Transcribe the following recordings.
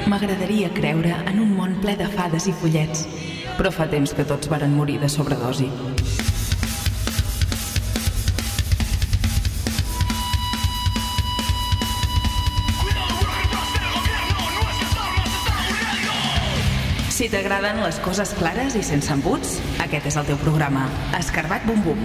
M'agradaria creure en un món ple de fades i follets, però fa temps que tots varen morir de sobredosi. Si t'agraden les coses clares i sense embuts, aquest és el teu programa. Escarbat Bum Bum.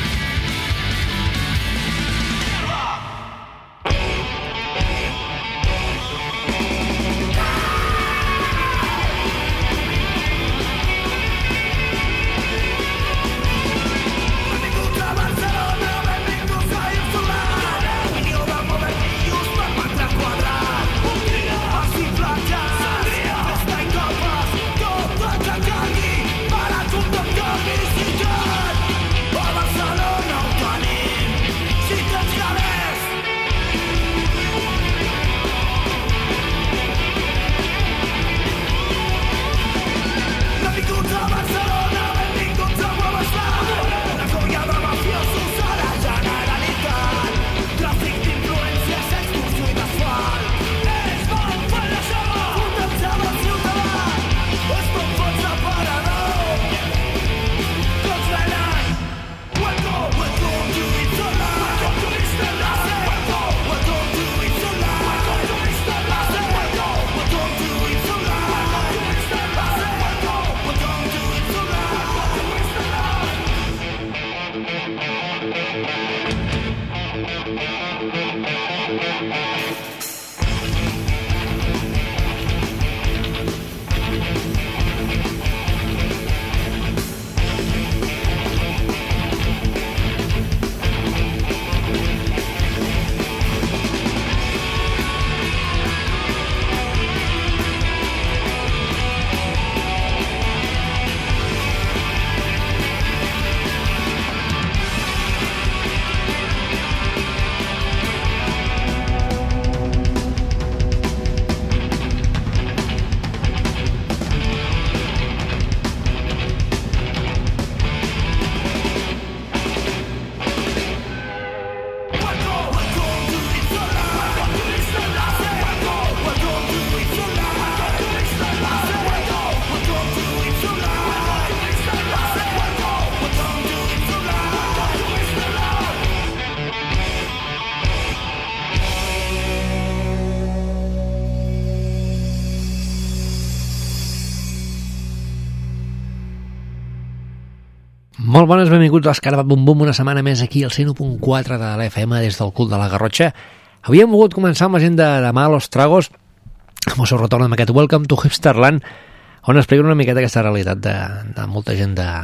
Molt bones, benvinguts a l'Escarbat Bum Bum, una setmana més aquí al 101.4 de l'FM des del cul de la Garrotxa. Avui hem volgut començar amb la gent de Malos Tragos, amb el seu retorn amb aquest Welcome to Hipsterland, on expliquen una miqueta aquesta realitat de molta gent de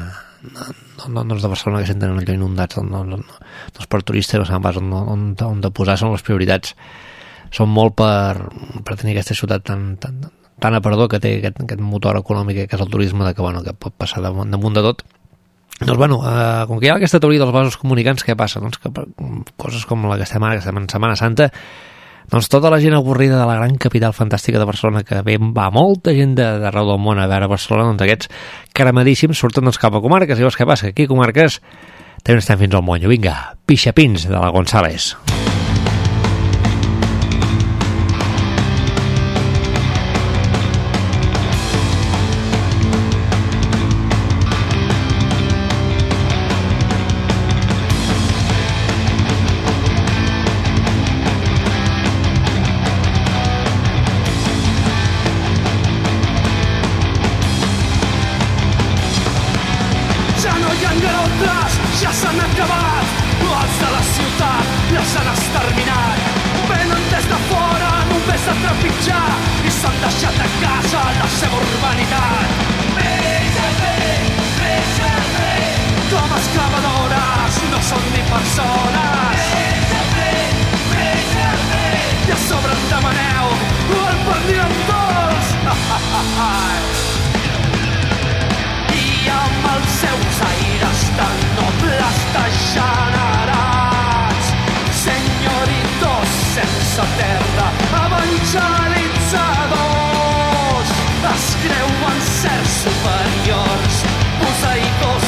Barcelona que senten allò inundats, doncs per turistes no saben pas on de posar, són les prioritats. Són molt per tenir aquesta ciutat tan aparador que té aquest motor econòmic que és el turisme, que pot passar damunt de tot. Doncs com que hi ha aquesta teoria dels vasos comunicants, què passa? Doncs que coses com la que estem ara, que estem en Setmana Santa, doncs tota la gent avorrida de la gran capital fantàstica de Barcelona, que va molta gent d'arreu del món a veure Barcelona, doncs aquests cremadíssims surten cap a comarques, i llavors què passa? Aquí a comarques també estem fins al monyo. Vinga, pixapins de la González. Evangelitzadors es creuen certs superiors, mosaics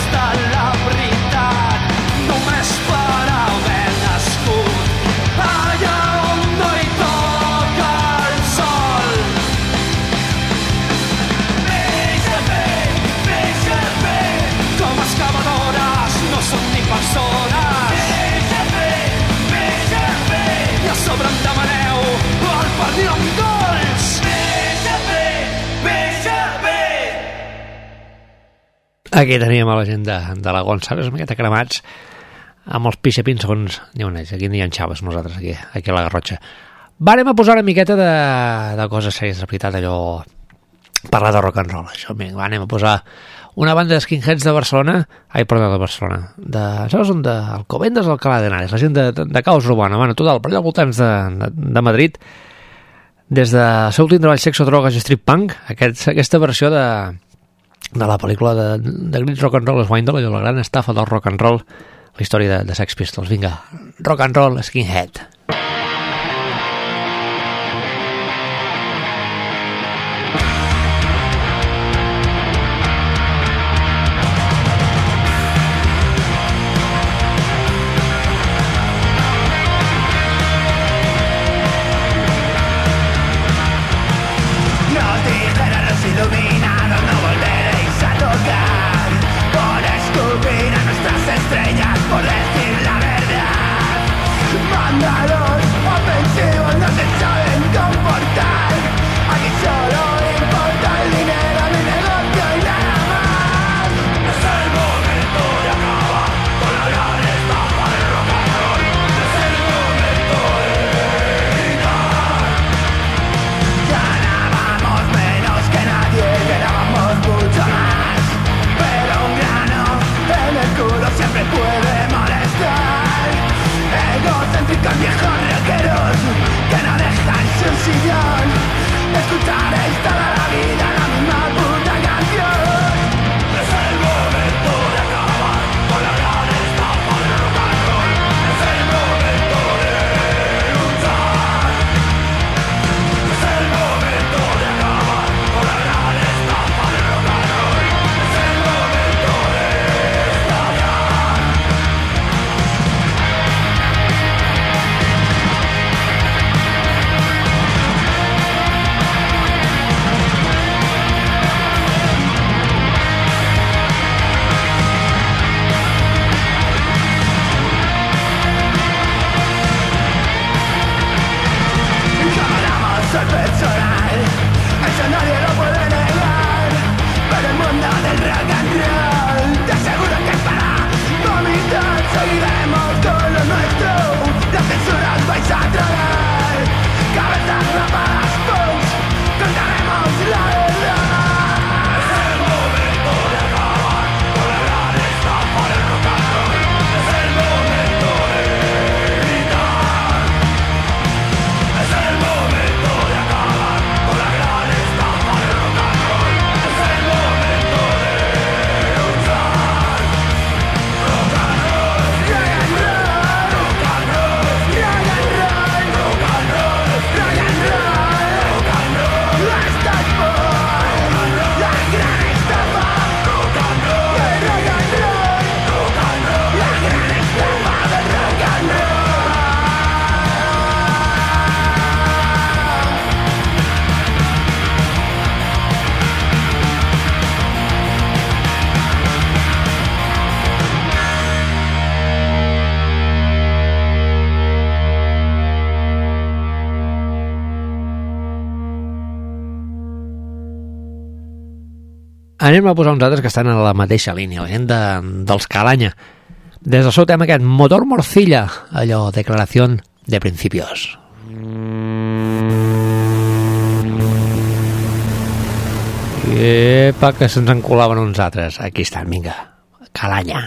Aquí teníem a la gent de la Gonçalves, una miqueta cremats, amb els pixapins, segons diuen ells. Aquí n'hi ha xaves, nosaltres, aquí a la Garrotxa. Va, anem a posar una miqueta de coses sèries, de veritat, allò... Parlar de rock and roll, això. Va, anem a posar una banda de skinheads de Barcelona, de Barcelona, són d'Alcobendas o Alcalá de Henares, la gent de Caos Urbana, bueno, total, per allà al voltants de Madrid, des de seu últim treball Sexo, Drogues i Street Punk, aquesta versió de la pel·lícula de Great Rock and Roll Swindle, la gran estafa del rock and roll, la història de Sex Pistols. Vinga, rock and roll, skinhead. Por decir la verdad, vándalos ofensivos no se saben comportar. Aquí solo importa el dinero, mi negocio y nada más. Es el momento de acabar con la gran estafa del rock and roll. Es el momento de gritar. Ganábamos menos que nadie, ganábamos mucho más, pero un grano en el culo siempre puede molestar. Egocéntricos viejos rockeros que no dejan su sillón. Escucharéis toda la vida la misma puta canción. Es el momento de acabar con la gran estafa del rock and roll. Es el momento de luchar. Es el momento de acabar con la gran estafa del rock and roll. Es el momento de estallar. Soy personal, eso nadie lo puede negar, pero el mundo del rock and roll te aseguro que para vomitar seguiremos con lo nuestro. Las censuras vais a tragar, cabezas rapadas, punks, contaremos la verdad. Es el momento de acabar con la gran estafa del rock and roll. Es el momento de gritar. Es el momento de acabar con la gran estafa del rock and roll. Es el momento de luchar. Rock and roll, rock and roll, rock and roll, rock and roll, rock and roll, rock and roll, rock and roll. Hasta el fin, la gran estafa. Rock and roll, rock and roll, rock and roll, la gran estafa del rock and roll. Anem a posar uns altres que estan a la mateixa línia, la gent dels Calanya. Des del seu tema aquest, Motor Morcilla, allò, declaració de principios. Epa, que se'ns encolaven uns altres. Aquí estan, vinga, Calanya.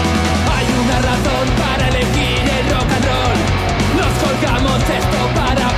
Hay una razón para elegir el rock and roll. Nos colgamos esto para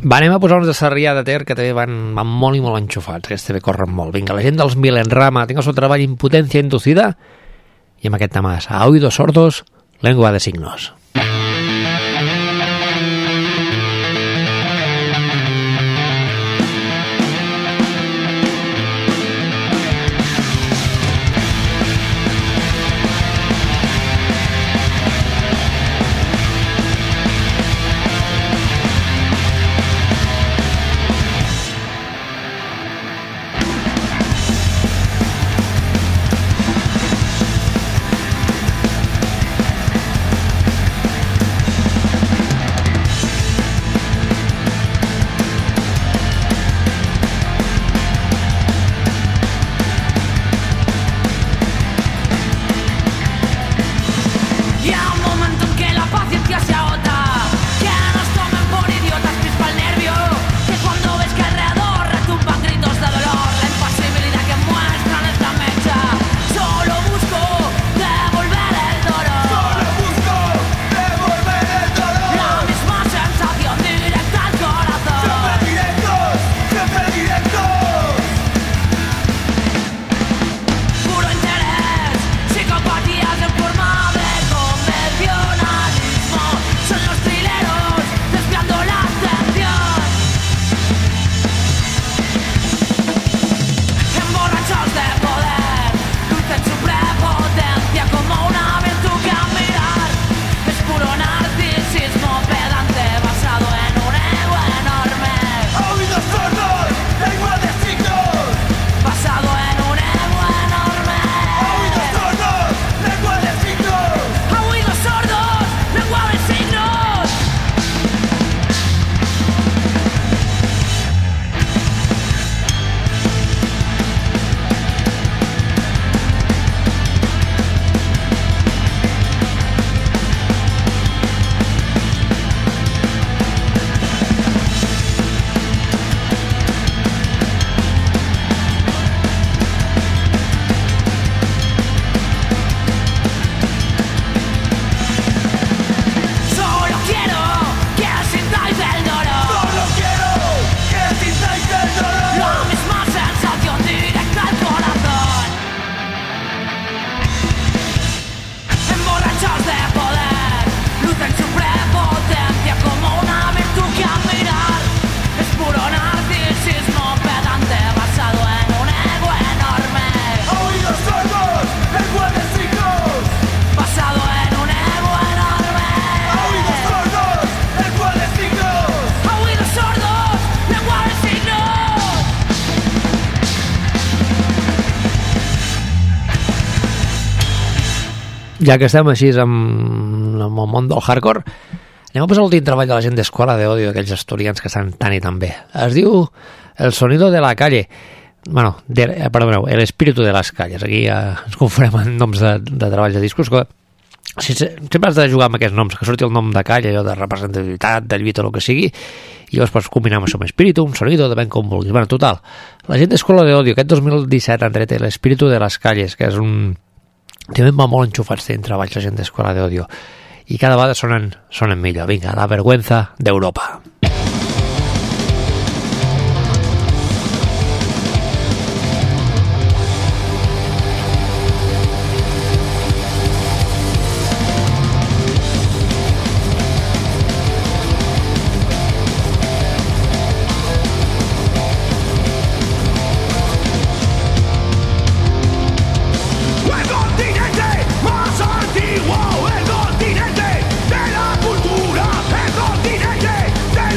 Va, anem a posar-nos de Sarrià de Ter, que també van molt i molt enxufats, aquests també corren molt. Vinga, la gent dels Milenrama, tinc el seu treball Impotencia Inducida, i amb aquest tema, a oídos sordos, lengua de signos. Ja que estem així amb el món del hardcore, anem a posar l'últim treball de la gent d'Escola de Odio, aquells estudiants que estan tan i tan bé. Es diu El sonido de la calle. Bueno, perdoneu, El espíritu de les calles. Aquí ens confonem en noms de treballs de discos. Sempre has de jugar amb aquests noms, que surti el nom de calle, allò de representativitat, de lluita o el que sigui, i llavors pots combinar amb això, amb espíritu, un sonido, depèn com vulguis. Bueno, total, la gent d'Escola de Odio, aquest 2017 han tret El espíritu de les calles, que és un... També va molt enxufats fent treballs la gent d'Escola de Odio, i cada vegada sonen millor. Vinga, La vergüenza d'Europa. El continente de la cultura, el continente de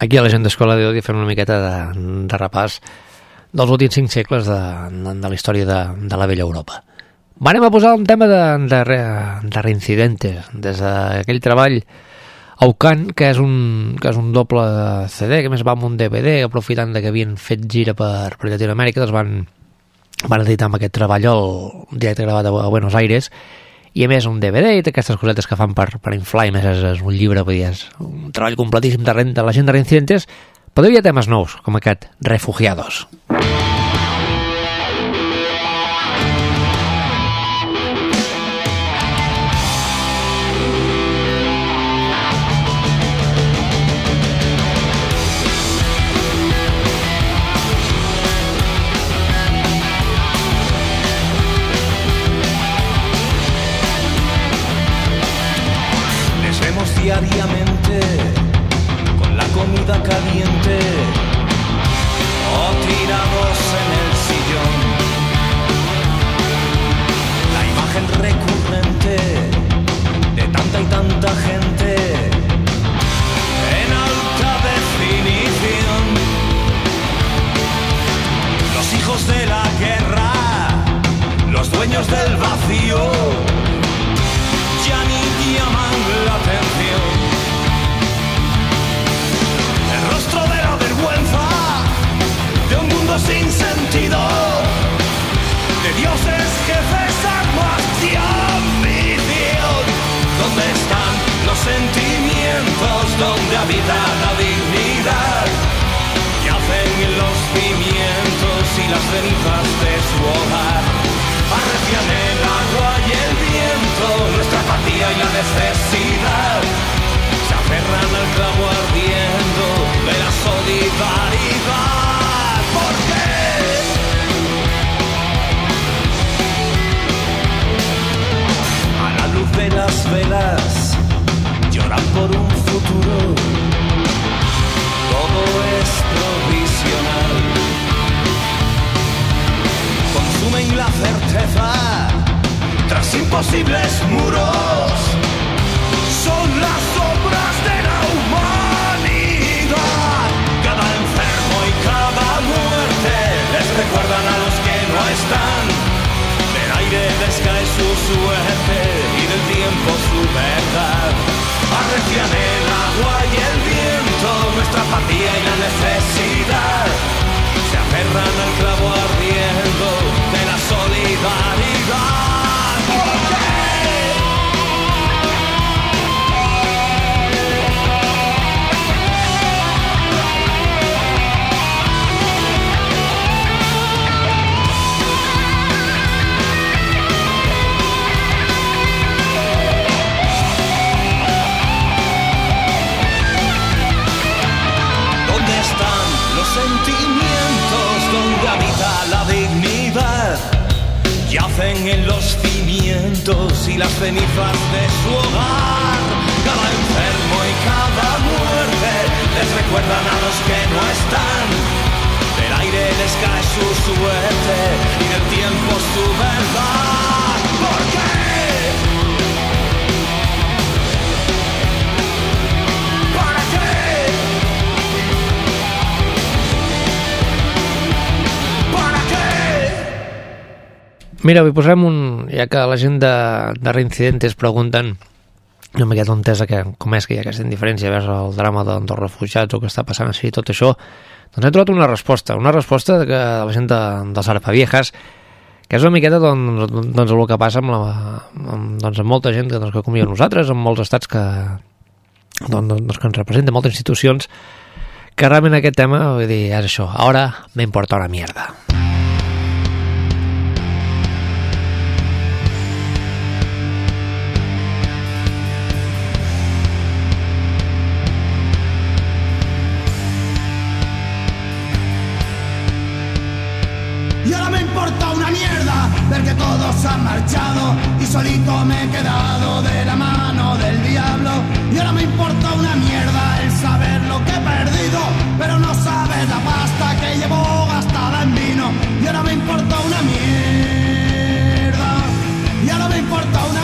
aquí a la gent d'Escola de Déu fem una miqueta de repàs dels últims 5 segles de la història de la vella Europa. Anem a posar un tema de Reincidentes, des d'aquell treball Aucan, que és un doble CD, que més va amb un DVD, aprofitant que havien fet gira per Llatinoamèrica, doncs van editar amb aquest treball el directe gravat a Buenos Aires, i a més un DVD i aquestes cosetes que fan per inflar, i més és un llibre, vull dir, és un treball completíssim de la gent de Reincidentes, però hi ha temes nous, com aquest Refugiados. Diariamente con la comida caliente o tirados en el sillón, la imagen recurrente de tanta y tanta gente en alta definición, los hijos de la guerra, los dueños del vacío, ya ni llaman la atención. El rostro de la vergüenza de un mundo sin sentido, de dioses, jefes, armas y ambición. ¿Dónde están los sentimientos? ¿Dónde habita la dignidad? Yacen en los cimientos y las cenizas de su hogar. Arrecian el agua y el viento, nuestra apatía y la necesidad. Se aferran al clavo ardiendo de la solidaridad. ¿Por qué? A la luz de las velas lloran por un futuro. Todo es provisional. Consumen la certeza tras imposibles muros. Son las obras de la humanidad. Cada enfermo y cada muerte les recuerdan a los que no están. Del aire les cae su suerte y del tiempo su verdad. Arrecian el agua y el viento, nuestra apatía y la necesidad. Se aferran al clavo ardiendo de la solidaridad. ¿Por qué? ¿Dónde están los sentimientos? ¿Dónde habita la dignidad? Yacen en los cimientos y las cenizas de su hogar. Cada enfermo y cada muerte les recuerdan a los que no están. Del aire les cae su suerte y del tiempo su verdad. ¿Por qué? ¿Para qué? ¿Para qué? Mira, avui posem ja que la gent de Reincidentes pregunten una miqueta entesa com és que hi ha aquesta indiferència vers el drama dels refugiats o què està passant així, tot això, doncs he trobat una resposta de la gent de Sarpaviejas, que és una miqueta doncs el que passa amb molta gent que com nosaltres, amb molts estats que ens representen, moltes institucions, que realment aquest tema, vull dir, és això, ara me importa una mierda. Y ahora me importa una mierda ver que todos han marchado y solito me he quedado de la mano del diablo. Y ahora me importa una mierda el saber lo que he perdido, pero no sabes la pasta que llevo gastada en vino. Y ahora me importa una mierda. Y ahora me importa una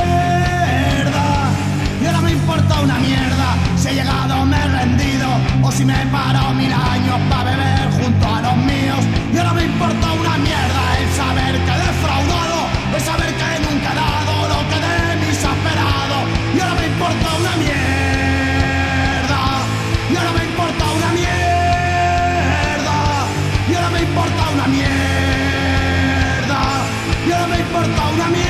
mierda. Y ahora me importa una mierda si he llegado, me he rendido o me he parado 1000 años para beber junto a los míos. Y ahora me importa una mierda el saber que he defraudado, el saber que nunca he dado lo que de mí se ha esperado. Y ahora me importa una mierda. Y ahora me importa una mierda. Y ahora me importa una mierda. Y ahora me importa una mierda.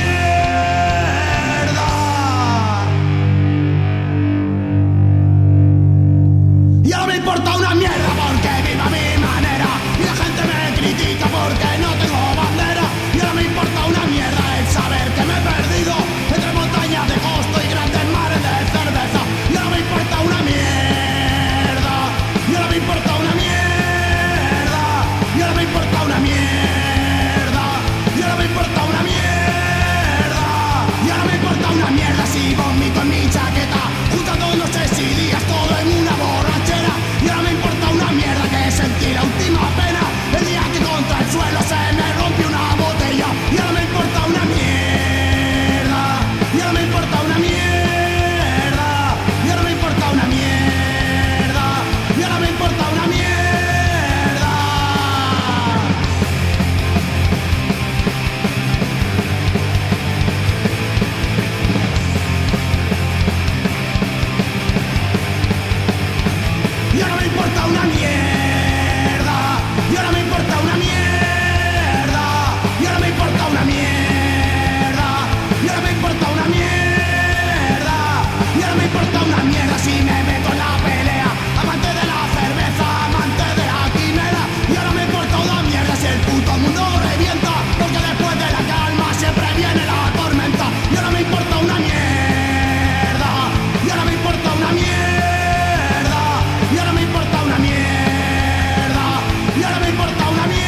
Y ahora me importa una mierda porque vivo a mi manera y la gente me critica porque no tengo bandera. Y ahora me importa una mierda el saber que me he perdido entre montañas de costo y grandes mares de cerveza. Y ahora me importa una mierda. Y ahora me importa una mierda. Y ahora me importa una mierda. Y ahora me importa una mierda. Y ahora me importa una mierda si vomito en mi chaqueta, juntando noches y días todo en una borrachera. Y ahora me importa una mierda que sentí la última pena el día que contra el suelo se me rompió una botella. Y ahora me importa una mierda. Y ahora me importa una mierda. Y ahora me importa una mierda. Y ahora me importa una mierda. Y ahora me importa una mierda. Y ahora me importa una mierda. Y ahora me importa una mierda. Y ahora me importa una mierda. Y ahora me importa una mierda si me meto en la pelea. Amante de la cerveza, amante de la quimera. Y ahora me importa una mierda si el puto mundo revienta, porque después de la calma siempre viene la tormenta. Y ahora me importa una mierda. Y ahora me importa una mierda. Y ahora me importa una mierda. Y ahora me importa una mierda.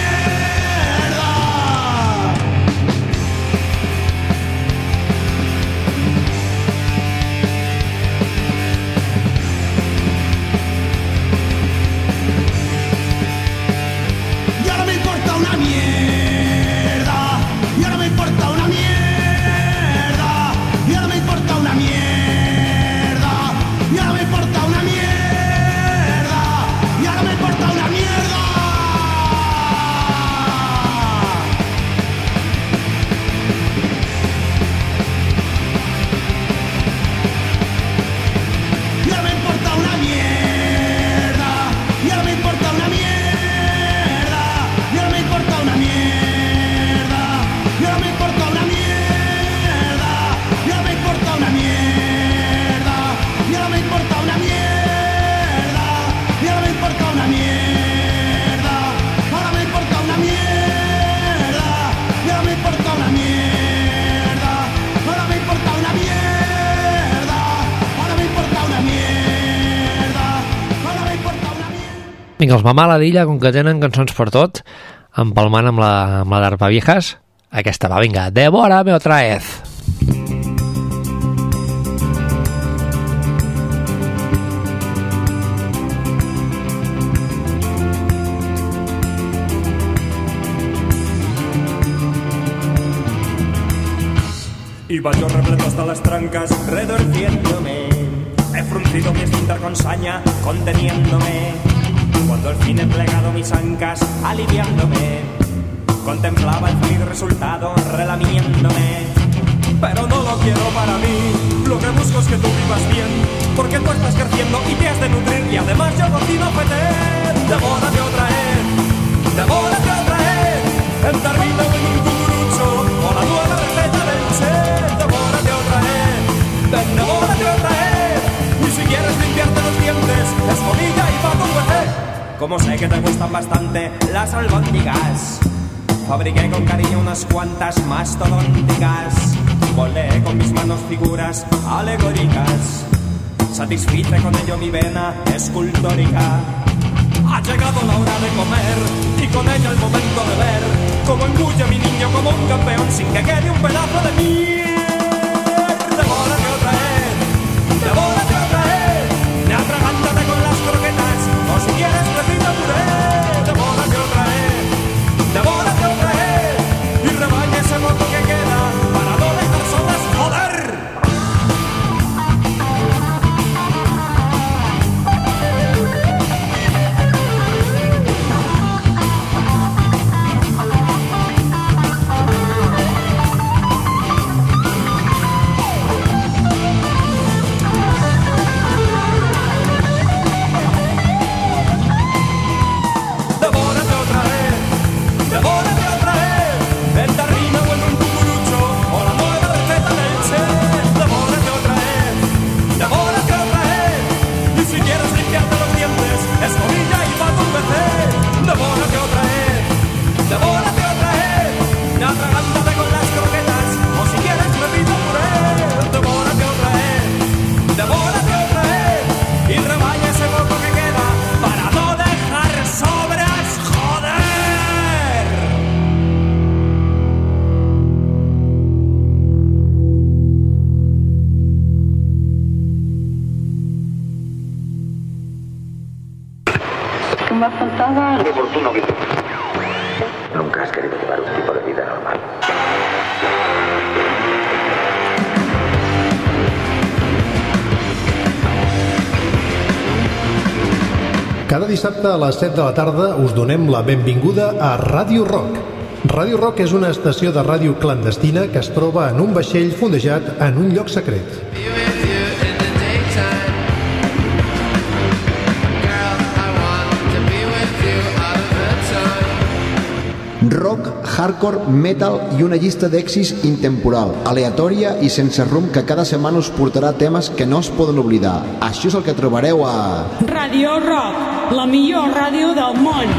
Y ahora me importa una mierda. Y ahora me importa una mierda. Y ahora me importa una mierda. Y ahora me importa una mierda. Y ahora me importa una mierda. Y ahora me importa una mierda. Y ahora me importa una mierda. Y ahora me importa una mierda. Y ahora me importa una mierda. Y ahora me importa una mierda. Y ahora me importa una mierda. Y ahora me importa una mierda. Ahora me importa una mierda. Y ahora me importa una mierda. Ahora me importa una mierda. Ahora me importa una mierda. Ahora me importa una mierda. Vinga, els Mamà Ladilla, com que tenen cançons per tot, empalmant amb la d'Arpa Viejas, aquesta va, vinga, Devórame otra vez. Iba yo repleto hasta las trancas, retorciéndome. He fruncido mi esfínter con saña, conteniéndome. Cuando al fin he plegado mis ancas, aliviándome, contemplaba el feliz resultado, relamiéndome. Pero no lo quiero para mí, lo que busco es que tú vivas bien, porque tú estás creciendo y te has de nutrir, y además yo cocino fetén. Devórate otra vez, devórate otra vez, en tardino en un cucurucho, o la nueva receta del chef. Devórate otra vez, devórate otra vez, y si quieres limpiarte los dientes, escobilla y pato un café. Como sé que te gustan bastante las albóndigas, fabriqué con cariño unas cuantas mastodónticas. Volé con mis manos figuras alegóricas, satisfice con ello mi vena escultórica. Ha llegado la hora de comer y con ella el momento de ver cómo engulle mi niño como un campeón sin que quede un pedazo de mí. Devórate otra vez, devórate otra vez, atragántate con las croquetas o si quieres repita puré. Devórate otra vez, devórate otra vez y rebaña ese poco que queda para no dejar solas, joder. me faltaba... Qué oportuno que... Nunca has querido llevar un tipo de vida normal. Cada dissabte a les 7 de la tarda us donem la benvinguda a Ràdio Rock. Ràdio Rock és una estació de ràdio clandestina que es troba en un vaixell fondejat en un lloc secret. Rock, hardcore, metal i una llista d'èxits intemporal, aleatòria i sense rumb que cada setmana us portarà temes que no es poden oblidar. Això és el que trobareu a... Ràdio Rock, la millor ràdio del món.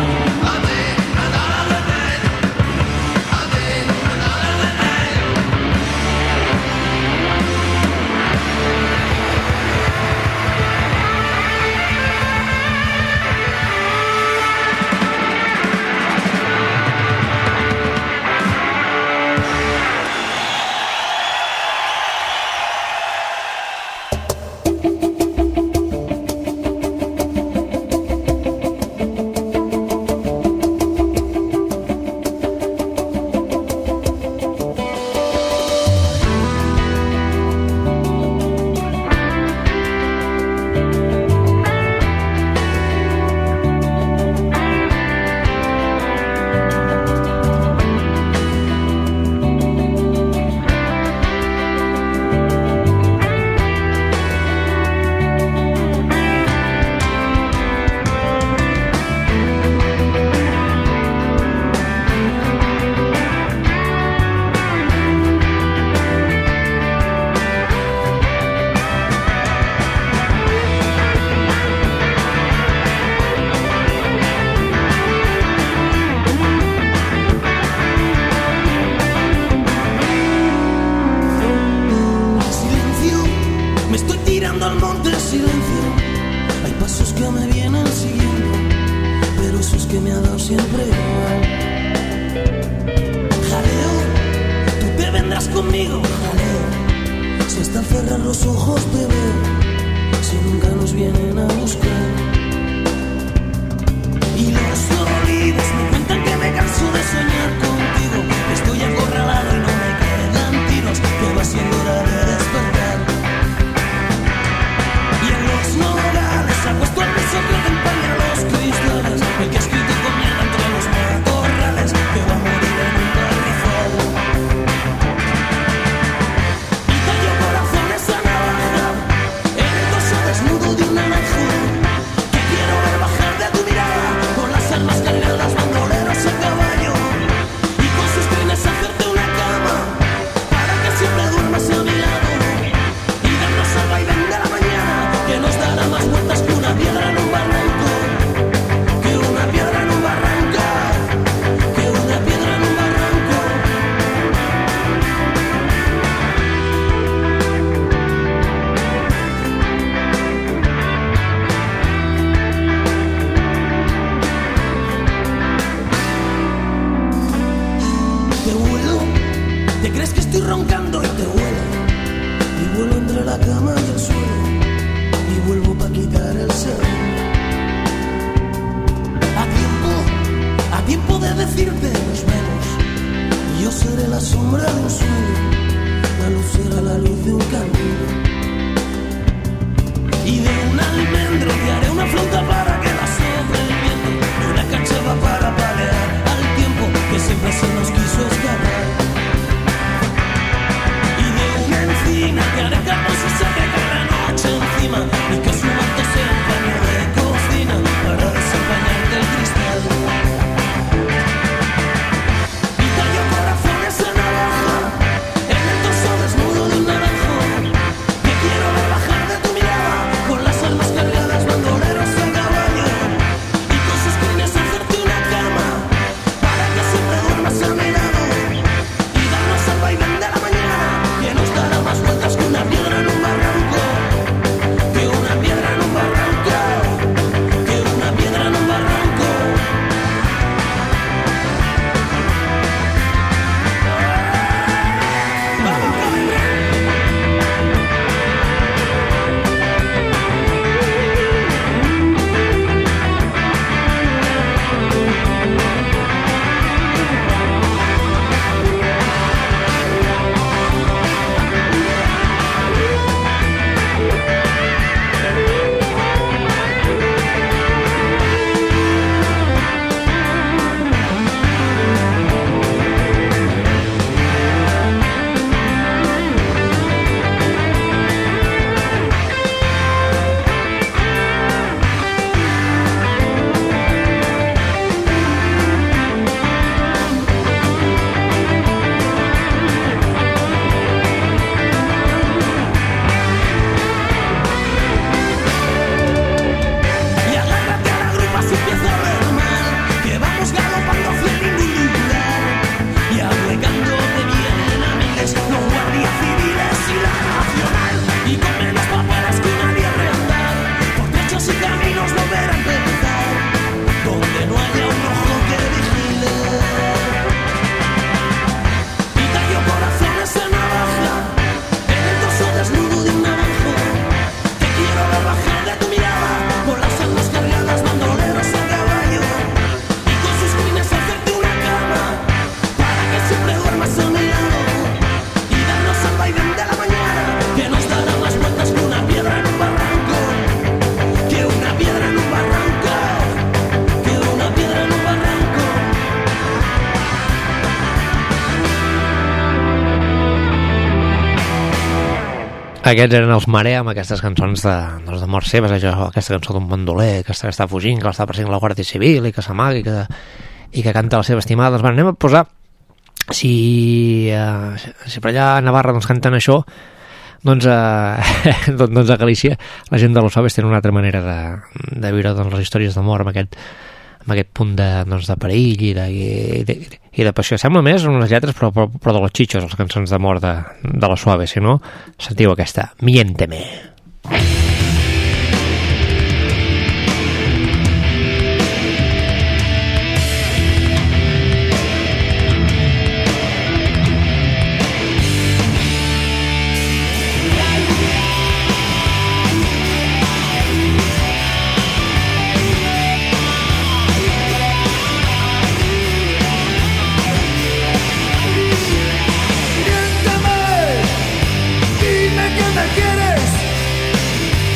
Desnudo de una Aquests eren els Marea, amb aquestes cançons de morts seves, aquesta cançó d'un bandoler, aquesta que està fugint, que l'està perseguint la Guàrdia Civil i que s'amaga i que canta la seva estimada. Doncs anem a posar, si per allà a Navarra doncs canten això, doncs a Galícia la gent de los Suaves tenen una altra manera de viure doncs, les històries d'amor amb aquest punt de perill i de passió. Sembla més unes lletres però de los chichos, les cançons d'amor de los Suaves. Si no, sentiu aquesta Miénteme. Dime que me quieres,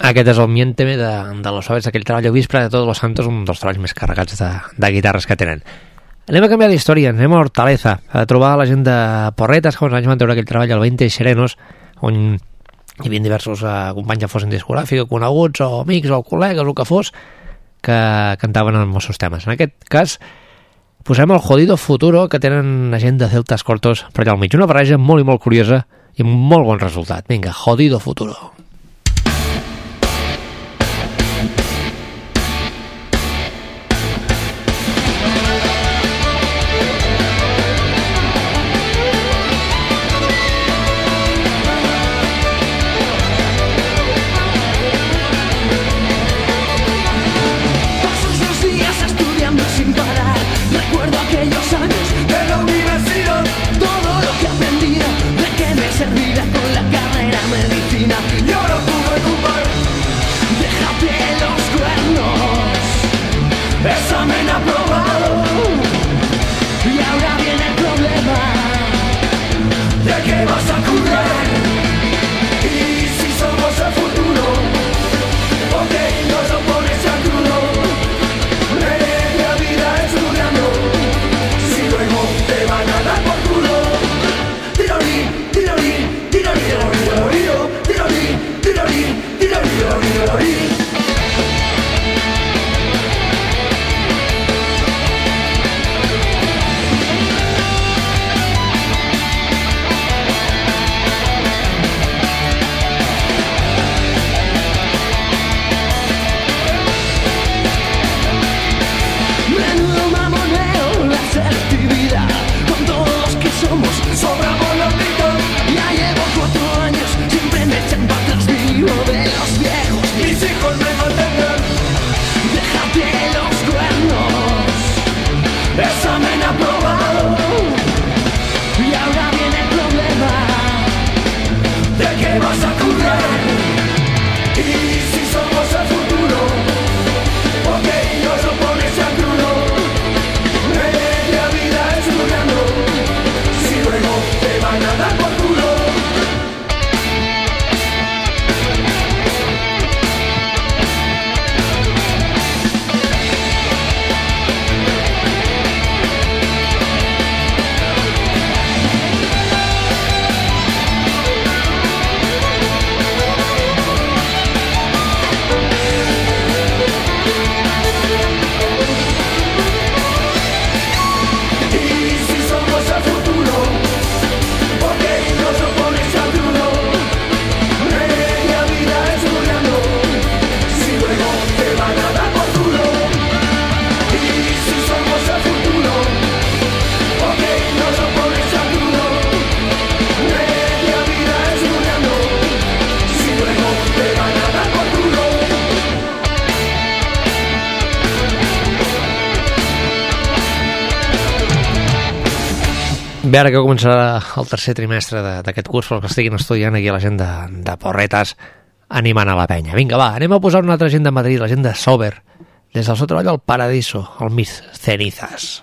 Aquest és el Miénteme de los Suaves, aquell treball a Víspera de Todos los Santos, un dels treballs més carregats de guitarres que tenen. Anem a canviar d'història, anem a Hortaleza, a trobar la gent de Porretes, que uns anys van treure aquell treball al 20 Serenos, on hi havia diversos companys ja fossin discogràfics, coneguts o amics o col·legues o que fos, que cantaven els seus temes. En aquest cas, posem el Jodido Futuro, que tenen la gent de Celtas Cortos per allà al mig. Una barreja molt i molt curiosa i amb molt bon resultat. Vinga, Jodido Futuro. Bé, ara que començarà el tercer trimestre d'aquest curs, però que estiguin estudiant aquí la gent de Porretes animant a la penya. Vinga, va, anem a posar una altra gent de Madrid, la gent de Sober, des del seu treball al Paradiso, el Mis Cenizas.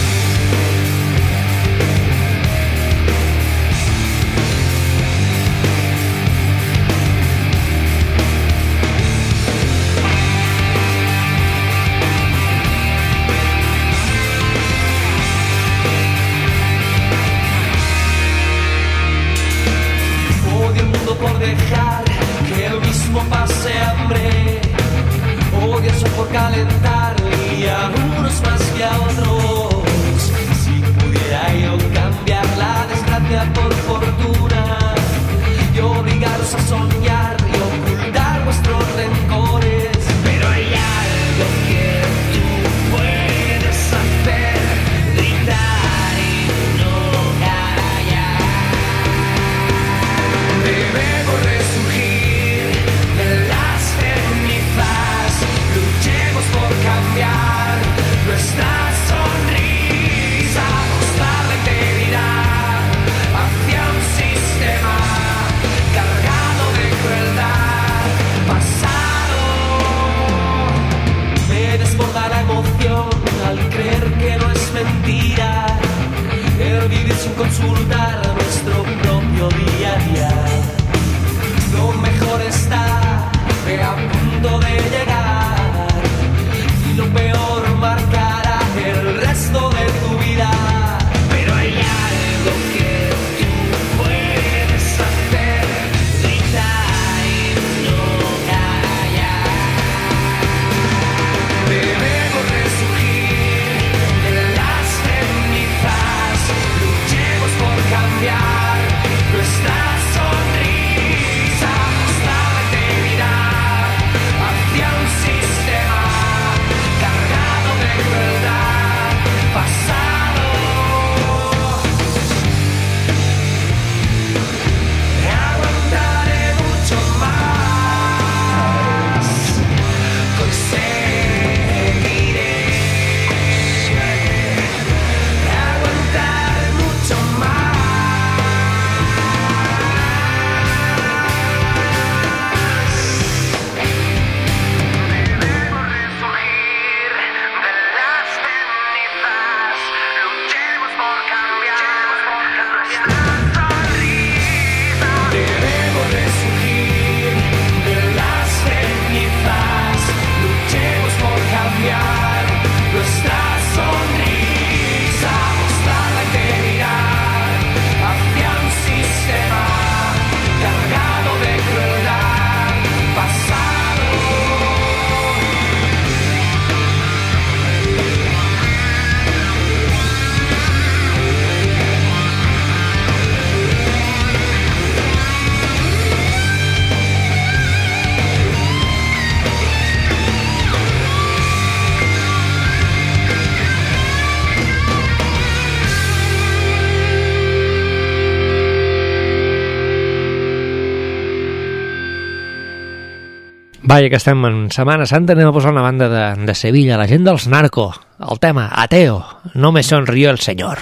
Pase hambre, odio eso por calentar y a unos más que a otros. Si pudiera yo cambiar la desgracia por fortuna y obligaros a soñar y ocultar vuestros rencores, pero hay algo que tú puedes hacer, gritar y no callar. Debemos resurgir de las cenizas, luchemos por cambiar nuestra sonrisa, mostrar la integridad hacia un sistema cargado de crueldad. Vaja, que estem en Setmana Santa, anem a posar una banda de Sevilla, la gent dels Narco, el tema Ateo, no me sonrió el señor.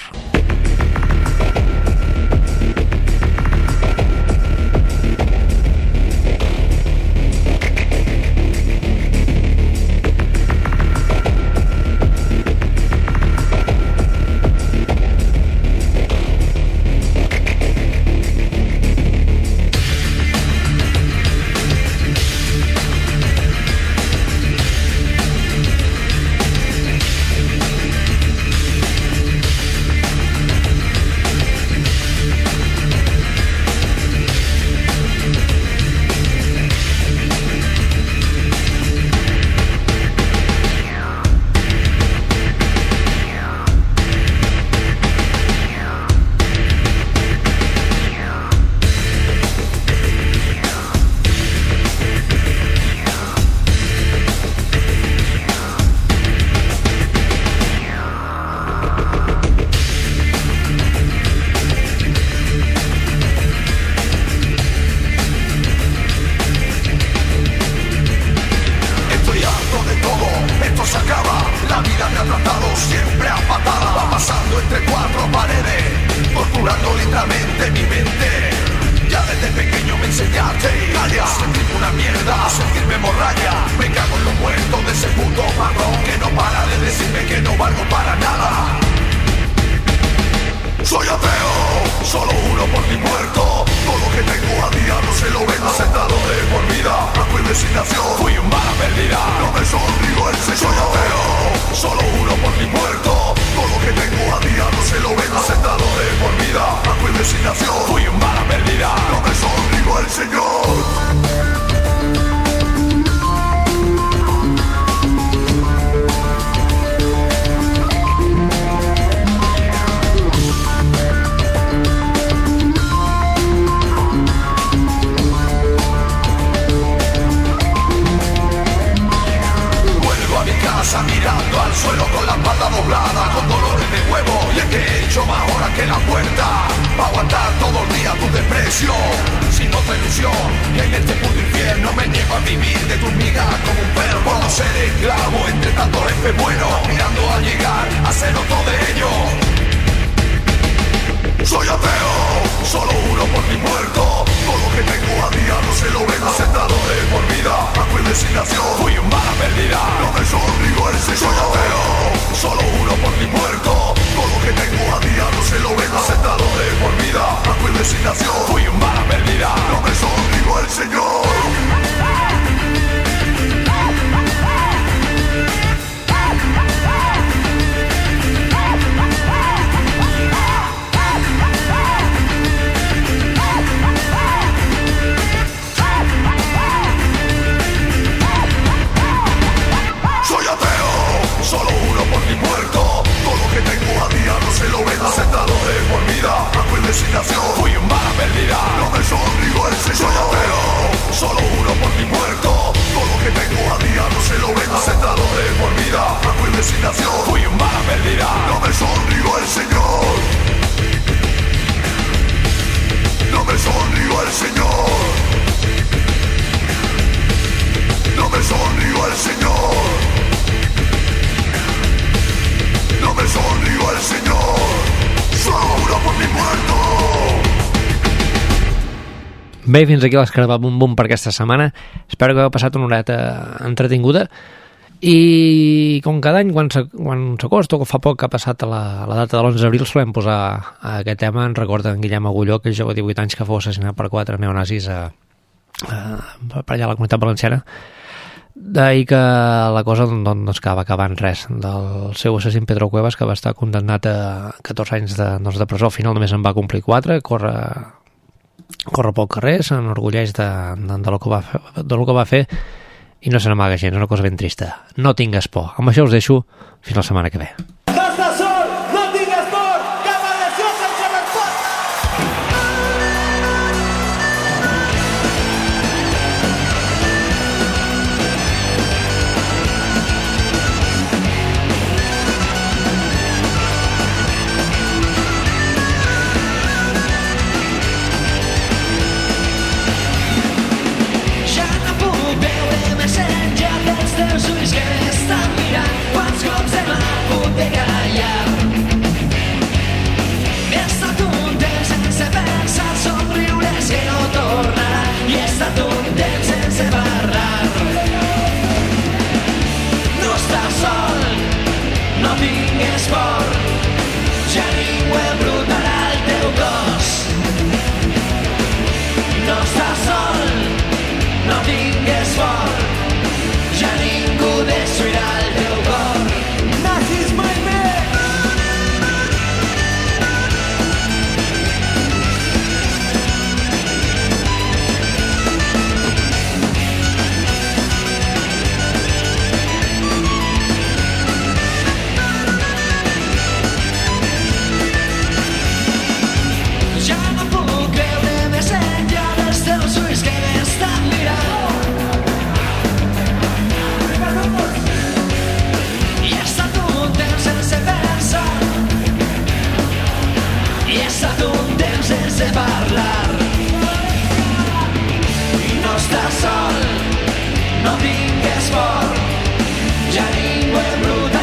Bé, fins aquí l'escarbat bum bum per aquesta setmana. Espero que heu passat una horeta entretinguda i com cada any quan s'acosta o que fa poc que ha passat a la data de l'11 d'abril solem posar aquest tema en record d'en Guillem Agulló, que és jove de 18 anys que fou assassinat per 4 neonazis per allà a la Comunitat Valenciana, i que la cosa doncs, que va acabar en res del seu assassí Pedro Cuevas, que va estar condemnat a 14 anys de presó. Al final només en va complir 4, corre pel carrer, s'enorgulleix de lo que va fer i no se n'amaga gens, és una cosa ben trista. No tingues por. Amb això us deixo fins la setmana que ve. Ja no puc veure estàs sol, no tingues por, ja ningú embruta